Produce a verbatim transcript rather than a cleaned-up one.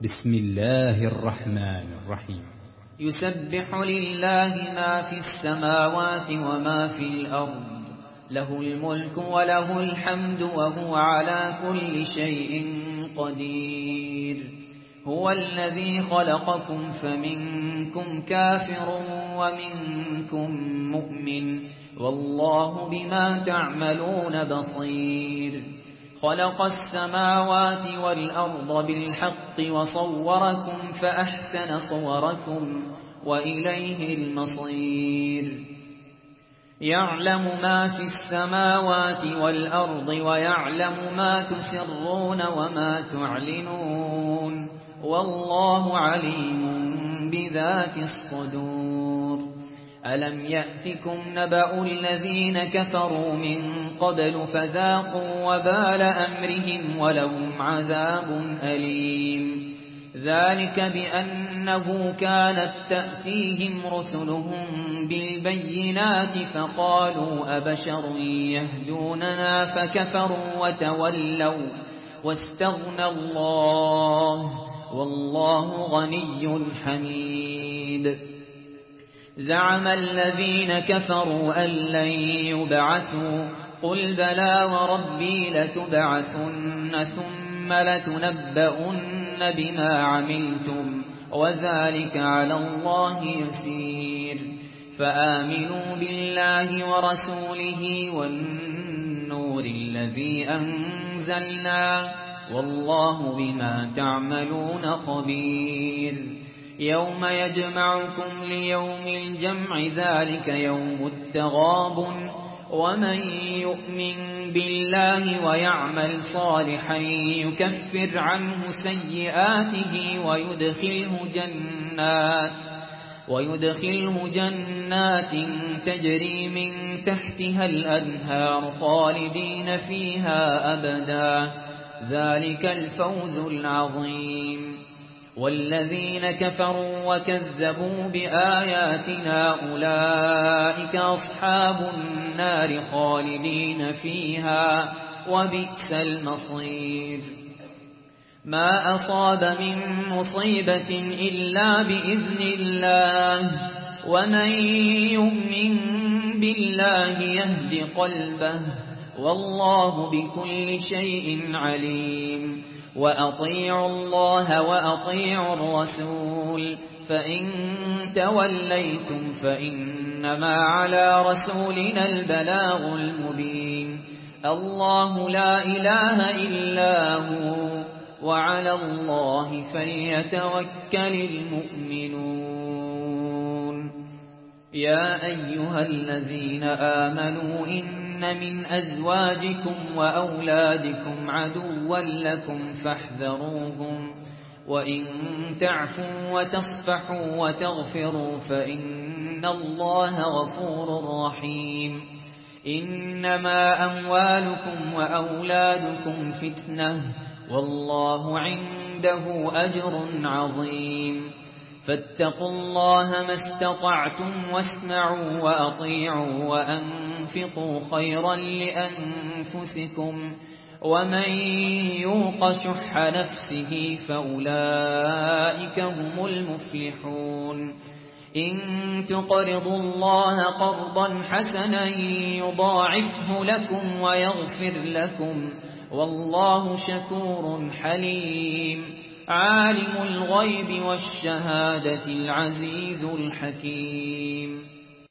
بسم الله الرحمن الرحيم. يسبح لله ما في السماوات وما في الأرض، له الملك وله الحمد وهو على كل شيء قدير. هو الذي خلقكم فمنكم كافر ومنكم مؤمن، والله بما تعملون بصير. خلق السماوات والأرض بالحق وصوركم فأحسن صوركم وإليه المصير. يعلم ما في السماوات والأرض ويعلم ما تسرون وما تعلنون، والله عليم بذات الصدور. ألم يأتكم نبأ الذين كفروا من قبل فذاقوا وبال أمرهم ولهم عذاب أليم. ذلك بأنه كانت تأتيهم رسلهم بالبينات فقالوا أبشر يهدوننا فكفروا وتولوا واستغنى الله والله غني حميد. زعم الذين كفروا أن لن يبعثوا، قل بلى وربي لتبعثن ثم لتنبؤن بما عملتم وذلك على الله يسير. فآمنوا بالله ورسوله والنور الذي أنزلنا والله بما تعملون خبير. يوم يجمعكم ليوم الجمع ذلك يوم التغابن، ومن يؤمن بالله ويعمل صالحا يكفر عنه سيئاته ويدخله جنات ويدخله جنات تجري من تحتها الأنهار خالدين فيها أبدا، ذلك الفوز العظيم. والذين كفروا وكذبوا بآياتنا أولئك أصحاب النار خالدين فيها وبئس المصير. ما أصاب من مصيبة إلا بإذن الله، ومن يؤمن بالله يهد قلبه والله بكل شيء عليم. وأطيعوا الله وأطيعوا الرسول، فإن توليتم فإنما على رسولنا البلاغ المبين. الله لا إله إلا هو وعلى الله فليتوكل المؤمنون. يا أيها الذين آمنوا إن من أزواجكم وأولادكم عدوا لكم فاحذروهم، وإن تعفوا وتصفحوا وتغفروا فإن الله غفور رحيم. إنما أموالكم وأولادكم فتنة والله عنده أجر عظيم. فاتقوا الله ما استطعتم واسمعوا وأطيعوا وأنفقوا خيرا لأنفسكم، ومن يوق شح نفسه فأولئك هم المفلحون. إن تقرضوا الله قرضا حسنا يضاعفه لكم ويغفر لكم والله شكور حليم. عالم الغيب والشهادة العزيز الحكيم.